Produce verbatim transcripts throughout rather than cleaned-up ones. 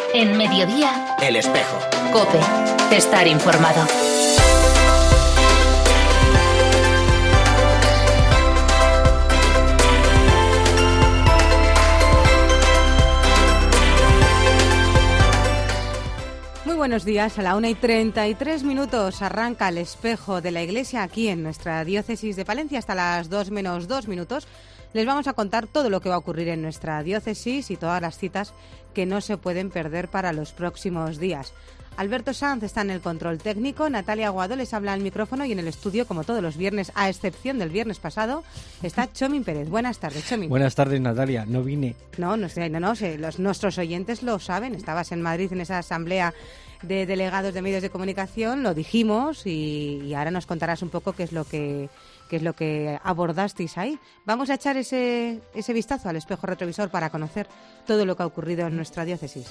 En Mediodía, El Espejo. COPE. Estar informado. Muy buenos días. A la una y treinta y tres minutos arranca El Espejo de la Iglesia aquí en nuestra diócesis de Palencia. Hasta las dos menos dos minutos les vamos a contar todo lo que va a ocurrir en nuestra diócesis y todas las citas que no se pueden perder para los próximos días. Alberto Sanz está en el control técnico, Natalia Aguado les habla al micrófono y en el estudio, como todos los viernes, a excepción del viernes pasado, está Chomin Pérez. Buenas tardes, Chomin. Buenas tardes, Natalia. No vine. No, no sé, no, no sé. Los, nuestros oyentes lo saben. Estabas en Madrid en esa asamblea de delegados de medios de comunicación, lo dijimos y, y ahora nos contarás un poco qué es lo que qué es lo que abordasteis ahí. Vamos a echar ese, ese vistazo al espejo retrovisor para conocer todo lo que ha ocurrido en nuestra diócesis.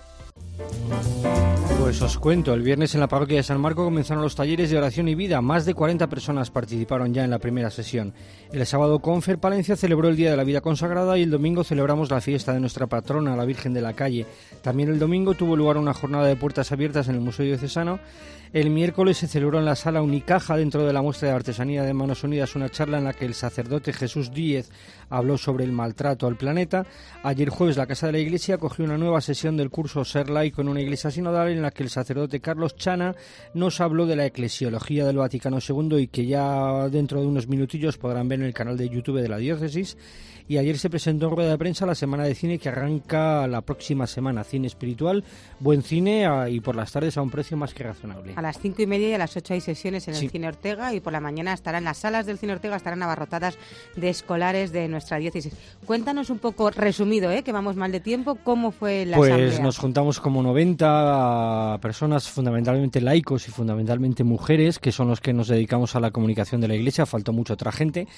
Pues os cuento, el viernes en la parroquia de San Marco comenzaron los talleres de oración y vida. Más de cuarenta personas participaron ya en la primera sesión. El sábado Confer Palencia celebró el Día de la Vida Consagrada y el domingo celebramos la fiesta de nuestra patrona, la Virgen de la Calle. También el domingo tuvo lugar una jornada de puertas abiertas en el Museo Diocesano. El miércoles se celebró en la Sala Unicaja, dentro de la muestra de artesanía de Manos Unidas, una charla en la que el sacerdote Jesús Díez habló sobre el maltrato al planeta. Ayer jueves la Casa de la Iglesia acogió una nueva sesión del curso Ser Laico en una iglesia sinodal, en la que el sacerdote Carlos Chana nos habló de la eclesiología del Vaticano segundo y que ya dentro de unos minutillos podrán ver en el canal de YouTube de la diócesis. Y ayer se presentó en rueda de prensa la semana de cine que arranca la próxima semana. Cine espiritual, buen cine a, y por las tardes a un precio más que razonable. A las cinco y media y a las ocho hay sesiones en el sí. Cine Ortega y por la mañana estarán las salas del Cine Ortega, estarán abarrotadas de escolares de nuestra diócesis. Cuéntanos un poco, resumido, ¿eh? que vamos mal de tiempo, ¿cómo fue la pues asamblea? Pues nos juntamos como noventa personas, fundamentalmente laicos y fundamentalmente mujeres, que son los que nos dedicamos a la comunicación de la Iglesia. Faltó mucha otra gente.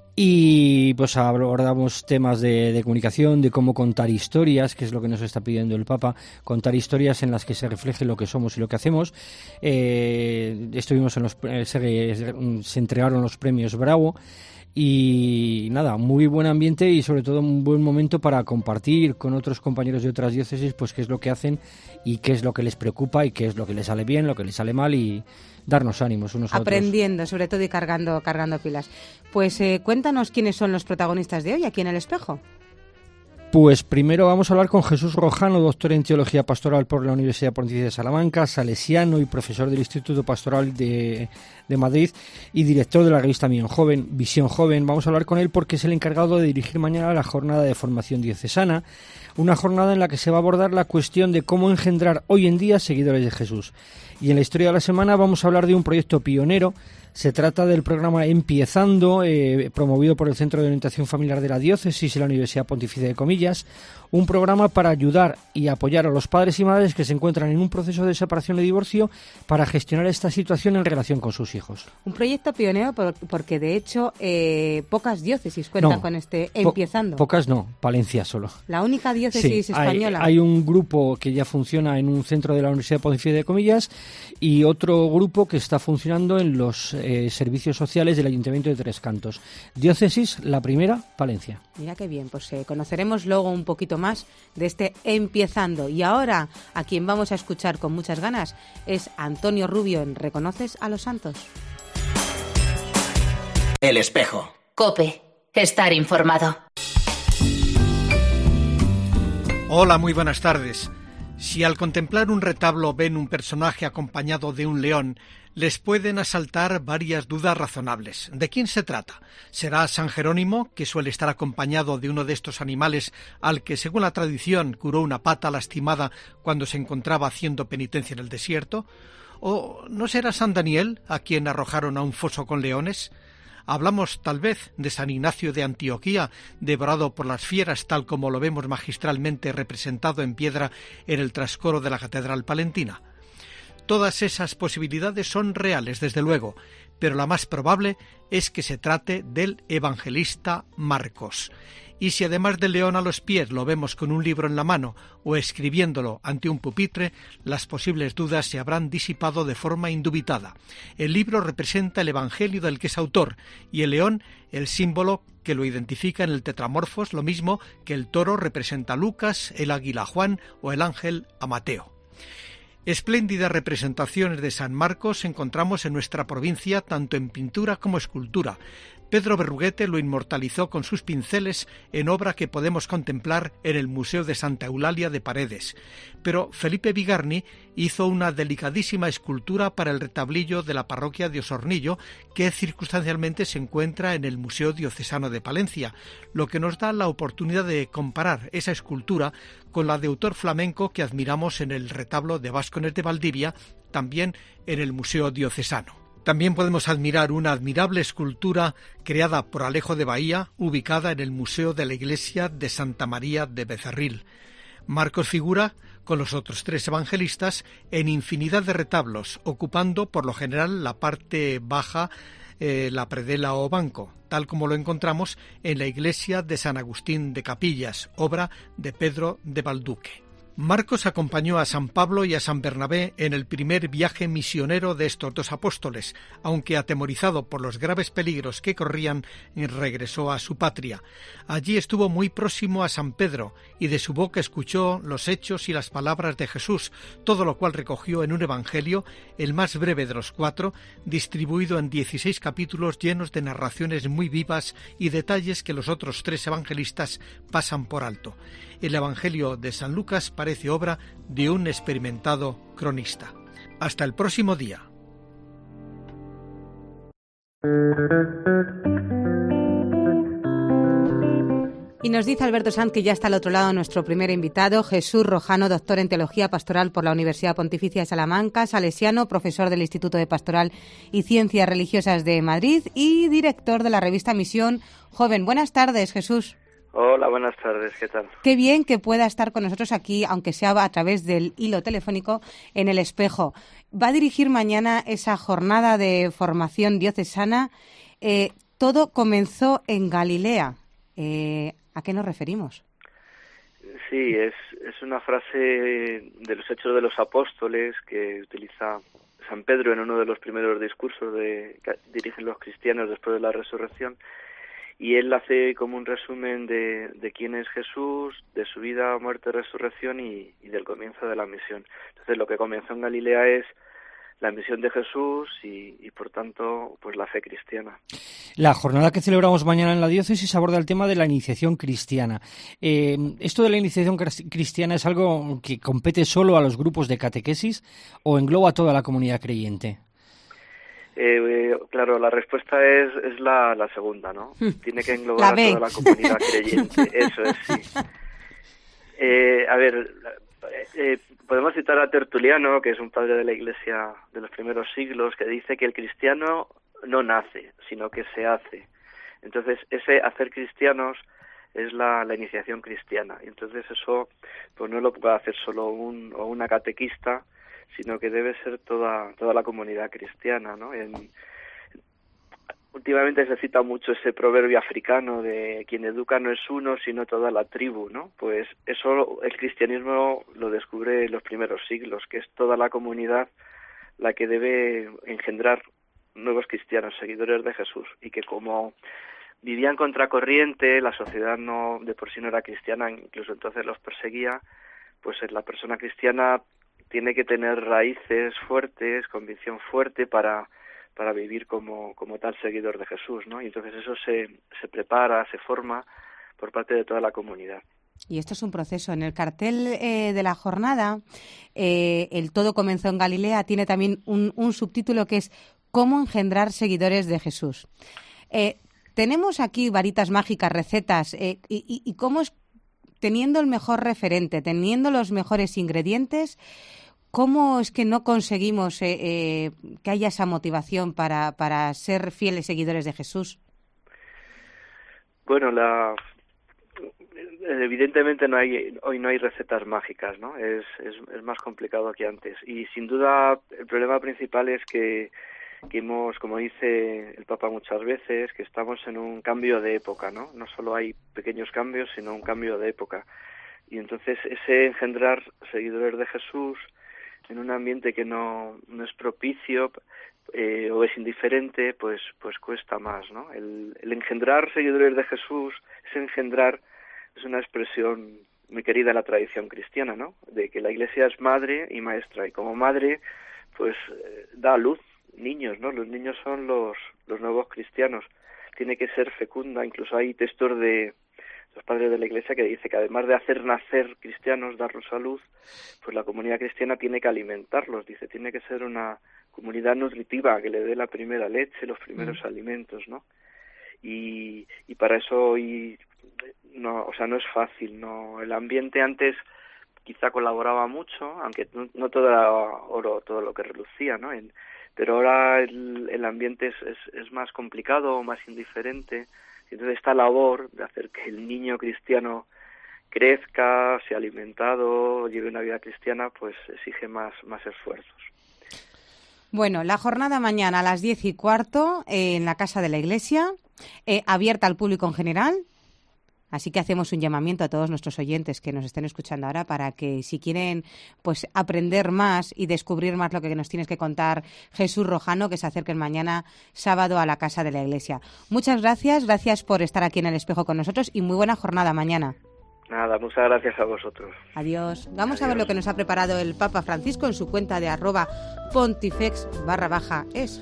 Y pues abordamos temas de, de comunicación, de cómo contar historias, que es lo que nos está pidiendo el Papa, contar historias en las que se refleje lo que somos y lo que hacemos. Eh, estuvimos en los se, se entregaron los premios Bravo y nada, muy buen ambiente y sobre todo un buen momento para compartir con otros compañeros de otras diócesis pues qué es lo que hacen y qué es lo que les preocupa y qué es lo que les sale bien, lo que les sale mal y darnos ánimos unos a otros. Aprendiendo, sobre todo, y cargando, cargando pilas. Pues eh, cuéntanos quiénes son los protagonistas de hoy aquí en El Espejo. Pues primero vamos a hablar con Jesús Rojano, doctor en Teología Pastoral por la Universidad Pontificia de Salamanca, salesiano y profesor del Instituto Pastoral de, de Madrid y director de la revista Visión Joven, Visión Joven. Vamos a hablar con él porque es el encargado de dirigir mañana la jornada de formación diocesana, una jornada en la que se va a abordar la cuestión de cómo engendrar hoy en día seguidores de Jesús. Y en la historia de la semana vamos a hablar de un proyecto pionero. Se trata del programa Empiezando, eh, promovido por el Centro de Orientación Familiar de la Diócesis y la Universidad Pontificia de Comillas, un programa para ayudar y apoyar a los padres y madres que se encuentran en un proceso de separación y divorcio para gestionar esta situación en relación con sus hijos. Un proyecto pionero por, porque, de hecho, eh, pocas diócesis cuentan no, con este Empiezando. Po- pocas no, Palencia solo. La única diócesis sí, española. Hay, hay un grupo que ya funciona en un centro de la Universidad Pontificia de Comillas y otro grupo que está funcionando en los eh, servicios sociales del Ayuntamiento de Tres Cantos. Diócesis, la primera, Palencia. Mira qué bien, pues eh, conoceremos luego un poquito más de este Empiezando. Y ahora, a quien vamos a escuchar con muchas ganas es Antonio Rubio en ¿Reconoces a los santos? El Espejo. COPE. Estar informado. Hola, muy buenas tardes. Si al contemplar un retablo ven un personaje acompañado de un león, les pueden asaltar varias dudas razonables. ¿De quién se trata? ¿Será San Jerónimo, que suele estar acompañado de uno de estos animales al que, según la tradición, curó una pata lastimada cuando se encontraba haciendo penitencia en el desierto? ¿O no será San Daniel, a quien arrojaron a un foso con leones? Hablamos tal vez de San Ignacio de Antioquía, devorado por las fieras, tal como lo vemos magistralmente representado en piedra en el trascoro de la Catedral Palentina. Todas esas posibilidades son reales, desde luego, pero la más probable es que se trate del evangelista Marcos. Y si además del león a los pies lo vemos con un libro en la mano o escribiéndolo ante un pupitre, las posibles dudas se habrán disipado de forma indubitada. El libro representa el evangelio del que es autor y el león el símbolo que lo identifica en el tetramorfos, lo mismo que el toro representa a Lucas, el águila a Juan o el ángel a Mateo. Espléndidas representaciones de San Marcos encontramos en nuestra provincia tanto en pintura como escultura. Pedro Berruguete lo inmortalizó con sus pinceles en obra que podemos contemplar en el Museo de Santa Eulalia de Paredes. Pero Felipe Bigarni hizo una delicadísima escultura para el retablillo de la parroquia de Osornillo, que circunstancialmente se encuentra en el Museo Diocesano de Palencia, lo que nos da la oportunidad de comparar esa escultura con la de autor flamenco que admiramos en el retablo de Váscones de Valdivia, también en el Museo Diocesano. También podemos admirar una admirable escultura creada por Alejo de Bahía, ubicada en el Museo de la Iglesia de Santa María de Becerril. Marcos figura, con los otros tres evangelistas, en infinidad de retablos, ocupando por lo general la parte baja, eh, la predela o banco, tal como lo encontramos en la iglesia de San Agustín de Capillas, obra de Pedro de Balduque. Marcos acompañó a San Pablo y a San Bernabé en el primer viaje misionero de estos dos apóstoles, aunque atemorizado por los graves peligros que corrían, regresó a su patria. Allí estuvo muy próximo a San Pedro y de su boca escuchó los hechos y las palabras de Jesús, todo lo cual recogió en un evangelio, el más breve de los cuatro, distribuido en dieciséis capítulos llenos de narraciones muy vivas y detalles que los otros tres evangelistas pasan por alto. El Evangelio de San Lucas parece obra de un experimentado cronista. Hasta el próximo día. Y nos dice Alberto Sanz que ya está al otro lado nuestro primer invitado, Jesús Rojano, doctor en Teología Pastoral por la Universidad Pontificia de Salamanca, salesiano, profesor del Instituto de Pastoral y Ciencias Religiosas de Madrid y director de la revista Misión Joven. Buenas tardes, Jesús. Hola, buenas tardes, ¿qué tal? Qué bien que pueda estar con nosotros aquí, aunque sea a través del hilo telefónico, en El Espejo. Va a dirigir mañana esa jornada de formación diocesana. Eh, todo comenzó en Galilea. Eh, ¿A qué nos referimos? Sí, es, es una frase de los Hechos de los Apóstoles que utiliza San Pedro en uno de los primeros discursos de, que dirigen los cristianos después de la resurrección. Y él hace como un resumen de, de quién es Jesús, de su vida, muerte, resurrección y, y del comienzo de la misión. Entonces lo que comenzó en Galilea es la misión de Jesús y, y por tanto pues la fe cristiana. La jornada que celebramos mañana en la diócesis aborda el tema de la iniciación cristiana. Eh, ¿Esto de la iniciación cristiana es algo que compete solo a los grupos de catequesis o engloba a toda la comunidad creyente? Eh, claro, la respuesta es, es la, la segunda, ¿no? Tiene que englobar a toda la comunidad creyente, eso es, sí. Eh, a ver, eh, podemos citar a Tertuliano, que es un padre de la Iglesia de los primeros siglos, que dice que el cristiano no nace, sino que se hace. Entonces, ese hacer cristianos es la, la iniciación cristiana. Y entonces eso pues no lo puede hacer solo un o una catequista, sino que debe ser toda toda la comunidad cristiana, ¿no? En, últimamente se cita mucho ese proverbio africano de quien educa no es uno, sino toda la tribu, ¿no? Pues eso el cristianismo lo descubre en los primeros siglos, que es toda la comunidad la que debe engendrar nuevos cristianos, seguidores de Jesús, y que como vivían contracorriente, la sociedad no de por sí no era cristiana, incluso entonces los perseguía, pues la persona cristiana tiene que tener raíces fuertes, convicción fuerte para para vivir como como tal seguidor de Jesús, ¿no? Y entonces eso se se prepara, se forma por parte de toda la comunidad. Y esto es un proceso. En el cartel eh, de la jornada, eh, el Todo comenzó en Galilea, tiene también un, un subtítulo que es ¿Cómo engendrar seguidores de Jesús? Eh, tenemos aquí varitas mágicas, recetas, eh, y, y, y cómo es, teniendo el mejor referente, teniendo los mejores ingredientes, ¿cómo es que no conseguimos eh, eh, que haya esa motivación para, para ser fieles seguidores de Jesús? Bueno, la evidentemente no hay hoy no hay recetas mágicas, ¿no? Es, es es más complicado que antes y sin duda el problema principal es que que hemos, como dice el Papa muchas veces, que estamos en un cambio de época, ¿no? No solo hay pequeños cambios, sino un cambio de época. Y entonces ese engendrar seguidores de Jesús en un ambiente que no, no es propicio eh, o es indiferente, pues pues cuesta más, ¿no? El, el engendrar seguidores de Jesús, ese engendrar es una expresión muy querida en la tradición cristiana, ¿no? De que la Iglesia es madre y maestra, y como madre, pues eh, da a luz niños, ¿no? Los niños son los, los nuevos cristianos. Tiene que ser fecunda, incluso hay textos de los padres de la Iglesia que dice que además de hacer nacer cristianos, darlos a luz, pues la comunidad cristiana tiene que alimentarlos, dice, tiene que ser una comunidad nutritiva que le dé la primera leche, los primeros mm. alimentos, ¿no? Y, y para eso hoy no, o sea, no es fácil, no. El ambiente antes quizá colaboraba mucho, aunque no, no todo era oro, todo lo que relucía, ¿no? En, pero ahora el, el ambiente es, es, es más complicado, más indiferente. Entonces esta labor de hacer que el niño cristiano crezca, sea alimentado, lleve una vida cristiana, pues exige más, más esfuerzos. Bueno, la jornada mañana a las diez y cuarto eh, en la Casa de la Iglesia, eh, abierta al público en general. Así que hacemos un llamamiento a todos nuestros oyentes que nos estén escuchando ahora para que si quieren pues aprender más y descubrir más lo que nos tienes que contar Jesús Rojano, que se acerquen mañana sábado a la Casa de la Iglesia. Muchas gracias, gracias por estar aquí en El Espejo con nosotros y muy buena jornada mañana. Nada, muchas gracias a vosotros. Adiós. Vamos Adiós. A ver lo que nos ha preparado el Papa Francisco en su cuenta de arroba pontifex barra baja es.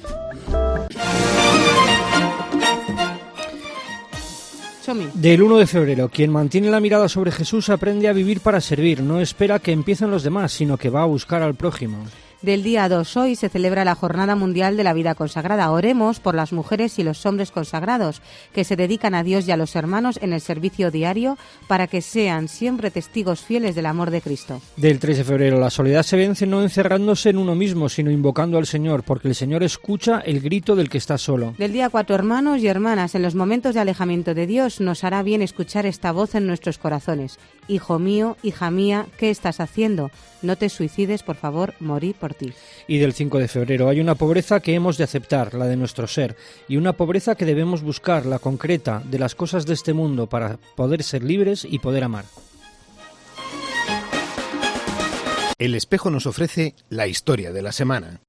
Del uno de febrero, quien mantiene la mirada sobre Jesús aprende a vivir para servir, no espera que empiecen los demás, sino que va a buscar al prójimo. Del día dos hoy se celebra la Jornada Mundial de la Vida Consagrada. Oremos por las mujeres y los hombres consagrados que se dedican a Dios y a los hermanos en el servicio diario para que sean siempre testigos fieles del amor de Cristo. Del tres de febrero, la soledad se vence no encerrándose en uno mismo, sino invocando al Señor, porque el Señor escucha el grito del que está solo. Del día cuatro, hermanos y hermanas, en los momentos de alejamiento de Dios nos hará bien escuchar esta voz en nuestros corazones. Hijo mío, hija mía, ¿qué estás haciendo? No te suicides, por favor, morí por ti. Y del cinco de febrero hay una pobreza que hemos de aceptar, la de nuestro ser, y una pobreza que debemos buscar, la concreta, de las cosas de este mundo para poder ser libres y poder amar. El Espejo nos ofrece la historia de la semana.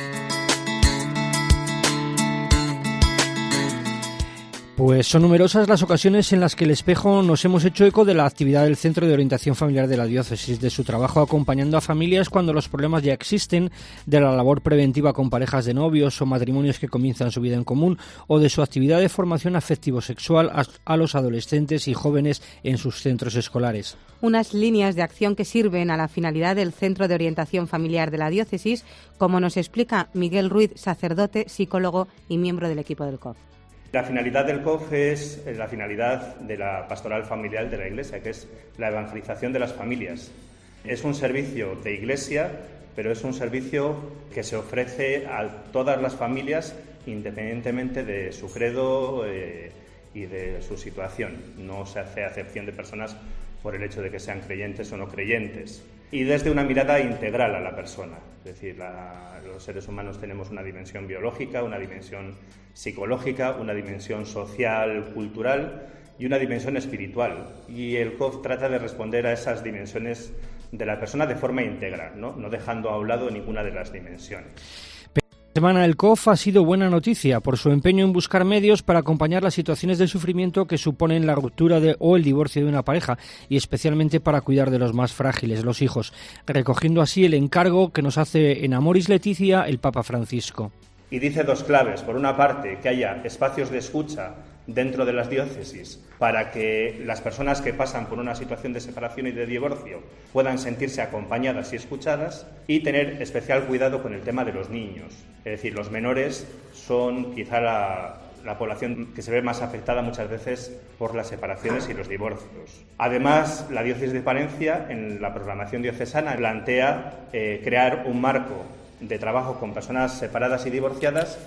Pues son numerosas las ocasiones en las que el Espejo nos hemos hecho eco de la actividad del Centro de Orientación Familiar de la Diócesis, de su trabajo acompañando a familias cuando los problemas ya existen, de la labor preventiva con parejas de novios o matrimonios que comienzan su vida en común, o de su actividad de formación afectivo-sexual a, a los adolescentes y jóvenes en sus centros escolares. Unas líneas de acción que sirven a la finalidad del Centro de Orientación Familiar de la Diócesis, como nos explica Miguel Ruiz, sacerdote, psicólogo y miembro del equipo del C O F. La finalidad del C O F es la finalidad de la pastoral familiar de la Iglesia, que es la evangelización de las familias. Es un servicio de Iglesia, pero es un servicio que se ofrece a todas las familias independientemente de su credo eh, y de su situación. No se hace acepción de personas por el hecho de que sean creyentes o no creyentes. Y desde una mirada integral a la persona. Es decir, la, los seres humanos tenemos una dimensión biológica, una dimensión psicológica, una dimensión social, cultural y una dimensión espiritual. Y el C O F trata de responder a esas dimensiones de la persona de forma íntegra, ¿no? No dejando a un lado ninguna de las dimensiones. Esta semana el C O F ha sido buena noticia por su empeño en buscar medios para acompañar las situaciones de sufrimiento que suponen la ruptura de, o el divorcio de una pareja, y especialmente para cuidar de los más frágiles, los hijos, recogiendo así el encargo que nos hace en Amoris Laetitia el Papa Francisco. Y dice dos claves. Por una parte, que haya espacios de escucha dentro de las diócesis para que las personas que pasan por una situación de separación y de divorcio puedan sentirse acompañadas y escuchadas, y tener especial cuidado con el tema de los niños. Es decir, los menores son quizá la, la población que se ve más afectada muchas veces por las separaciones y los divorcios. Además, la diócesis de Palencia, en la programación diocesana, plantea eh, crear un marco de trabajo con personas separadas y divorciadas,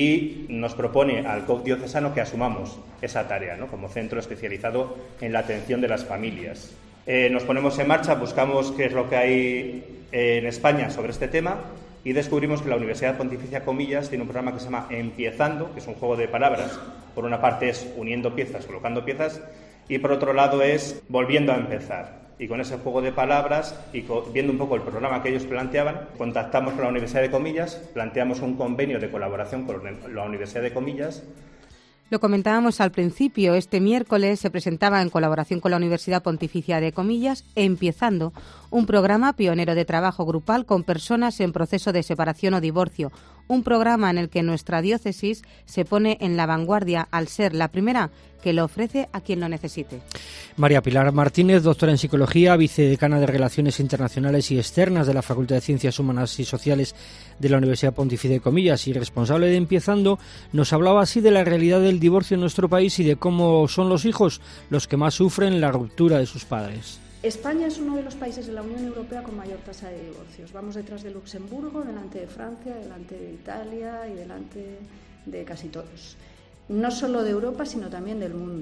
y nos propone al C O F diocesano que asumamos esa tarea, ¿no? Como centro especializado en la atención de las familias. Eh, nos ponemos en marcha, buscamos qué es lo que hay en España sobre este tema, y descubrimos que la Universidad Pontificia Comillas tiene un programa que se llama Empiezando, que es un juego de palabras. Por una parte es uniendo piezas, colocando piezas, y por otro lado es volviendo a empezar. Y con ese juego de palabras y viendo un poco el programa que ellos planteaban, contactamos con la Universidad de Comillas, planteamos un convenio de colaboración con la Universidad de Comillas. Lo comentábamos al principio, este miércoles se presentaba en colaboración con la Universidad Pontificia de Comillas, Empiezando, un programa pionero de trabajo grupal con personas en proceso de separación o divorcio, un programa en el que nuestra diócesis se pone en la vanguardia al ser la primera que lo ofrece a quien lo necesite. María Pilar Martínez, doctora en Psicología, vicedecana de Relaciones Internacionales y Externas de la Facultad de Ciencias Humanas y Sociales de la Universidad Pontificia de Comillas y responsable de Empiezando, nos hablaba así de la realidad del divorcio en nuestro país y de cómo son los hijos los que más sufren la ruptura de sus padres. España es uno de los países de la Unión Europea con mayor tasa de divorcios. Vamos detrás de Luxemburgo, delante de Francia, delante de Italia y delante de casi todos. No solo de Europa, sino también del mundo.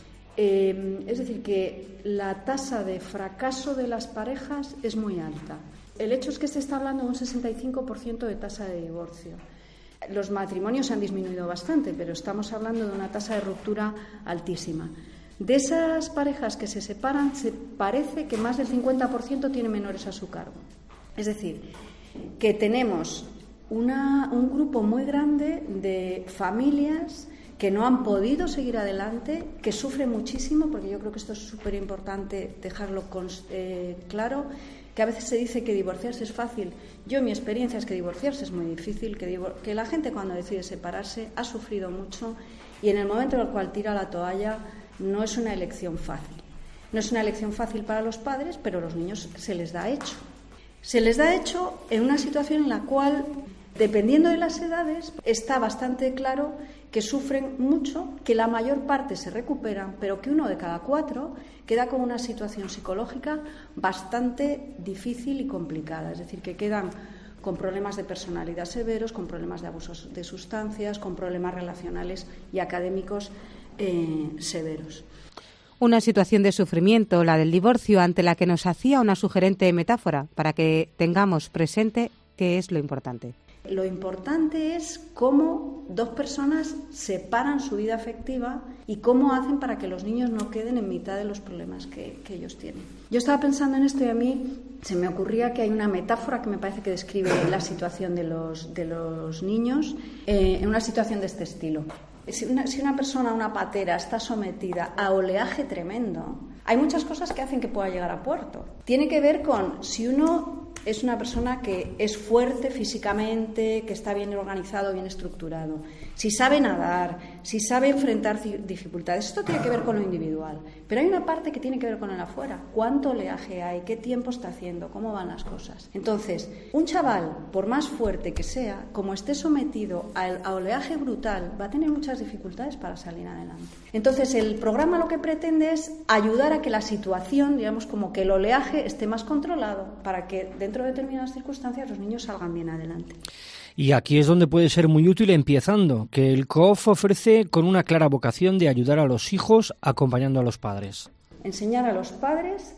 Eh, es decir, que la tasa de fracaso de las parejas es muy alta. El hecho es que se está hablando de un sesenta y cinco por ciento de tasa de divorcio. Los matrimonios han disminuido bastante, pero estamos hablando de una tasa de ruptura altísima. De esas parejas que se separan, se parece que más del cincuenta por ciento tiene menores a su cargo. Es decir, que tenemos una, un grupo muy grande de familias que no han podido seguir adelante, que sufren muchísimo, porque yo creo que esto es súper importante dejarlo con, eh, claro, que a veces se dice que divorciarse es fácil. Yo, en mi experiencia, es que divorciarse es muy difícil, que, divor- que la gente cuando decide separarse ha sufrido mucho y en el momento en el cual tira la toalla no es una elección fácil. No es una elección fácil para los padres, pero a los niños se les da hecho. Se les da hecho en una situación en la cual, dependiendo de las edades, está bastante claro que sufren mucho, que la mayor parte se recuperan, pero que uno de cada cuatro queda con una situación psicológica bastante difícil y complicada. Es decir, que quedan con problemas de personalidad severos, con problemas de abusos de sustancias, con problemas relacionales y académicos eh, severos. Una situación de sufrimiento, la del divorcio, ante la que nos hacía una sugerente metáfora para que tengamos presente qué es lo importante. Lo importante es cómo dos personas separan su vida afectiva y cómo hacen para que los niños no queden en mitad de los problemas que, que ellos tienen. Yo estaba pensando en esto y a mí se me ocurría que hay una metáfora que me parece que describe la situación de los, de los niños eh, en una situación de este estilo. Si una, si una persona, una patera, está sometida a oleaje tremendo, hay muchas cosas que hacen que pueda llegar a puerto. Tiene que ver con si uno es una persona que es fuerte físicamente, que está bien organizado, bien estructurado, si sabe nadar, si sabe enfrentar dificultades. Esto tiene que ver con lo individual, pero hay una parte que tiene que ver con el afuera. ¿Cuánto oleaje hay? ¿Qué tiempo está haciendo? ¿Cómo van las cosas? Entonces, un chaval, por más fuerte que sea, como esté sometido a oleaje brutal, va a tener muchas dificultades para salir adelante. Entonces, el programa lo que pretende es ayudar a que la situación, digamos, como que el oleaje esté más controlado, para que dentro de determinadas circunstancias los niños salgan bien adelante. Y aquí es donde puede ser muy útil Empiezando, que el C O F ofrece con una clara vocación de ayudar a los hijos acompañando a los padres. Enseñar a los padres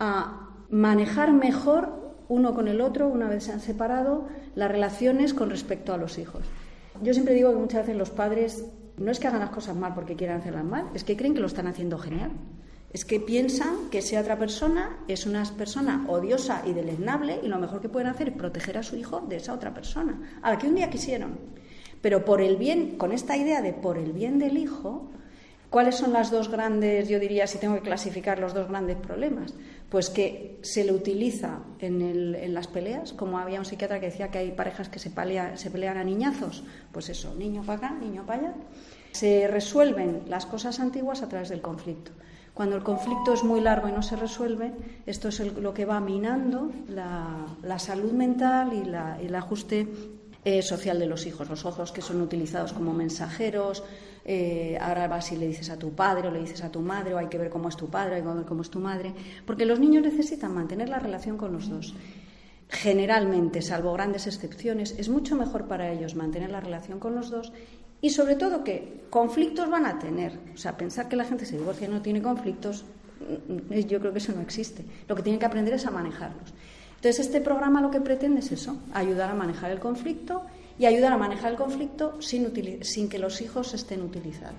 a manejar mejor uno con el otro, una vez se han separado, las relaciones con respecto a los hijos. Yo siempre digo que muchas veces los padres no es que hagan las cosas mal porque quieran hacerlas mal, es que creen que lo están haciendo genial. Es que piensan que esa otra persona es una persona odiosa y deleznable y lo mejor que pueden hacer es proteger a su hijo de esa otra persona, a la que un día quisieron. Pero por el bien, con esta idea de por el bien del hijo, ¿cuáles son las dos grandes, yo diría, si tengo que clasificar los dos grandes problemas? Pues que se le utiliza en, el, en las peleas, como había un psiquiatra que decía que hay parejas que se, pelea, se pelean a niñazos, pues eso, niño para acá, niño para allá. Se resuelven las cosas antiguas a través del conflicto. Cuando el conflicto es muy largo y no se resuelve, esto es el, lo que va minando la, la salud mental y la, el ajuste eh, social de los hijos. Los hijos que son utilizados como mensajeros, eh, ahora vas y le dices a tu padre o le dices a tu madre, o hay que ver cómo es tu padre, hay que ver cómo es tu madre, porque los niños necesitan mantener la relación con los dos. Generalmente, salvo grandes excepciones, es mucho mejor para ellos mantener la relación con los dos. Y sobre todo que conflictos van a tener. O sea, pensar que la gente se divorcia y no tiene conflictos, yo creo que eso no existe. Lo que tienen que aprender es a manejarlos. Entonces, este programa lo que pretende es eso, ayudar a manejar el conflicto y ayudar a manejar el conflicto sin, utili- sin que los hijos estén utilizados.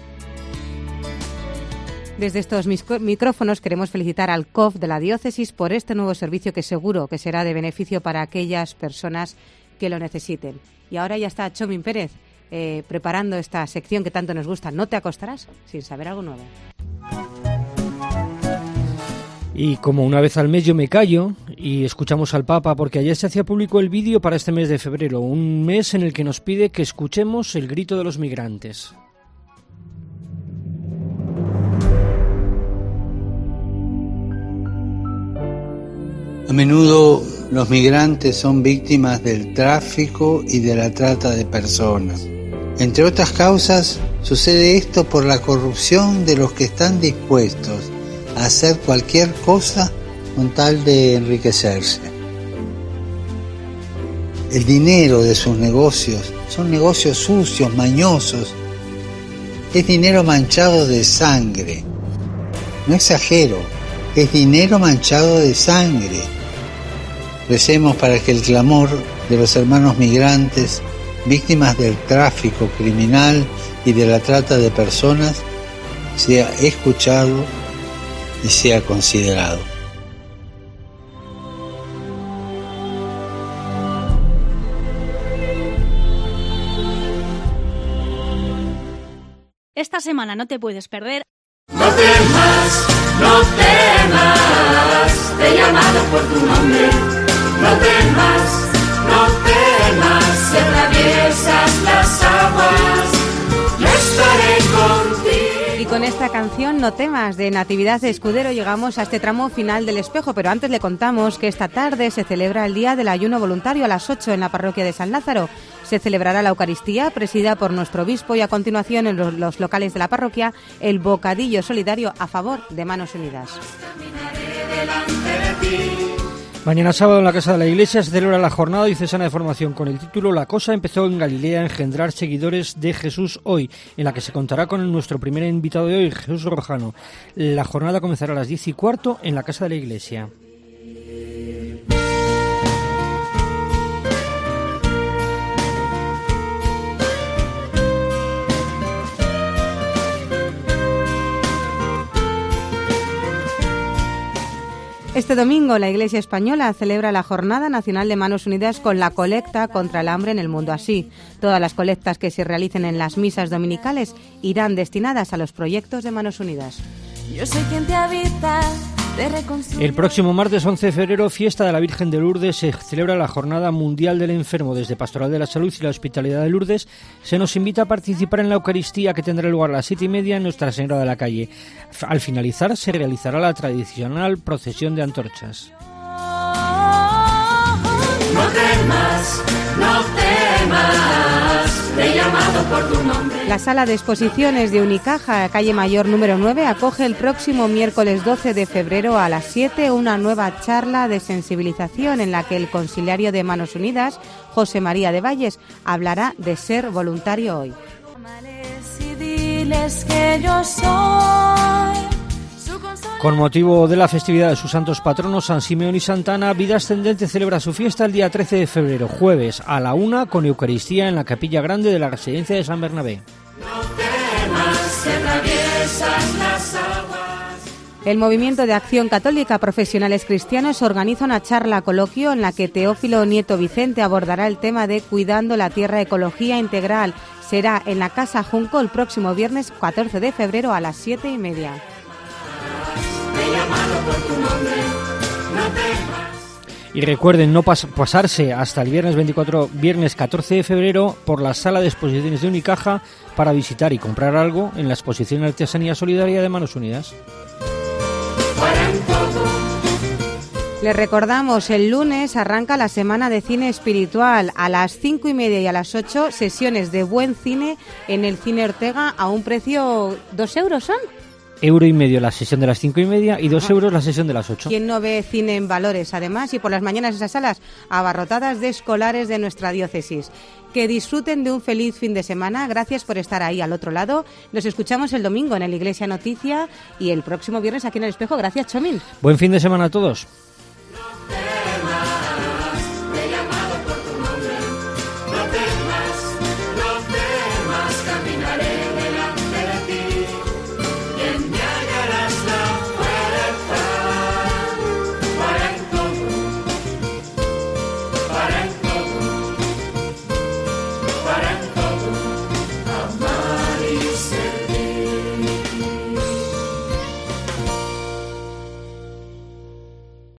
Desde estos micrófonos queremos felicitar al C O F de la diócesis por este nuevo servicio que seguro que será de beneficio para aquellas personas que lo necesiten. Y ahora ya está Txomin Pérez eh, preparando esta sección que tanto nos gusta. No te acostarás sin saber algo nuevo. Y como una vez al mes yo me callo y escuchamos al Papa, porque ayer se hacía público el vídeo para este mes de febrero, un mes en el que nos pide que escuchemos el grito de los migrantes. A menudo los migrantes son víctimas del tráfico y de la trata de personas. Entre otras causas, sucede esto por la corrupción de los que están dispuestos a hacer cualquier cosa con tal de enriquecerse. El dinero de sus negocios son negocios sucios, mañosos. Es dinero manchado de sangre. No exagero, es dinero manchado de sangre. Recemos para que el clamor de los hermanos migrantes, víctimas del tráfico criminal y de la trata de personas, sea escuchado y sea considerado. Esta semana no te puedes perder. No temas, no temas, te he llamado por tu nombre. No temas, no temas, si atraviesas las aguas, yo estaré contigo. Y con esta canción, No temas, de Natividad Escudero, llegamos a este tramo final del Espejo, pero antes le contamos que esta tarde se celebra el Día del Ayuno Voluntario a las ocho en la parroquia de San Lázaro. Se celebrará la Eucaristía, presidida por nuestro obispo, y a continuación en los, los locales de la parroquia, el bocadillo solidario a favor de Manos Unidas. Mañana sábado en la Casa de la Iglesia se celebra la jornada diocesana de formación con el título La cosa empezó en Galilea a engendrar seguidores de Jesús hoy, en la que se contará con nuestro primer invitado de hoy, Jesús Rojano. La jornada comenzará a las diez y cuarto en la Casa de la Iglesia. Este domingo la Iglesia Española celebra la Jornada Nacional de Manos Unidas con la colecta contra el hambre en el mundo. Así, todas las colectas que se realicen en las misas dominicales irán destinadas a los proyectos de Manos Unidas. Yo soy quien te habita. El próximo martes once de febrero, fiesta de la Virgen de Lourdes, se celebra la Jornada Mundial del Enfermo. Desde Pastoral de la Salud y la Hospitalidad de Lourdes se nos invita a participar en la Eucaristía, que tendrá lugar a las siete y media en Nuestra Señora de la Calle. Al finalizar se realizará la tradicional procesión de antorchas. No temas, no temas, te he llamado por tu nombre. La sala de exposiciones de Unicaja, calle Mayor número nueve, acoge el próximo miércoles doce de febrero a las siete una nueva charla de sensibilización en la que el conciliario de Manos Unidas, José María de Valles, hablará de ser voluntario hoy. Con motivo de la festividad de sus santos patronos, San Simeón y Santa Ana, Vida Ascendente celebra su fiesta el día trece de febrero, jueves, a la una, con Eucaristía en la Capilla Grande de la Residencia de San Bernabé. No temas, si atraviesas las aguas. El Movimiento de Acción Católica Profesionales Cristianos organiza una charla coloquio en la que Teófilo Nieto Vicente abordará el tema de Cuidando la Tierra, Ecología Integral. Será en la Casa Junco el próximo viernes catorce de febrero a las siete y media. Y recuerden no pas- pasarse hasta el viernes veinticuatro, viernes catorce de febrero por la sala de exposiciones de Unicaja para visitar y comprar algo en la exposición de Artesanía Solidaria de Manos Unidas. Les recordamos, el lunes arranca la Semana de Cine Espiritual. A las cinco y media y a las ocho, sesiones de buen cine en el Cine Ortega a un precio... ¿Dos euros son? Euro y medio la sesión de las cinco y media y dos Ajá. euros la sesión de las ocho. ¿Quién no ve cine en valores? Además, y por las mañanas esas salas abarrotadas de escolares de nuestra diócesis. Que disfruten de un feliz fin de semana. Gracias por estar ahí al otro lado. Nos escuchamos el domingo en el Iglesia Noticia y el próximo viernes aquí en El Espejo. Gracias, Txomin. Buen fin de semana a todos.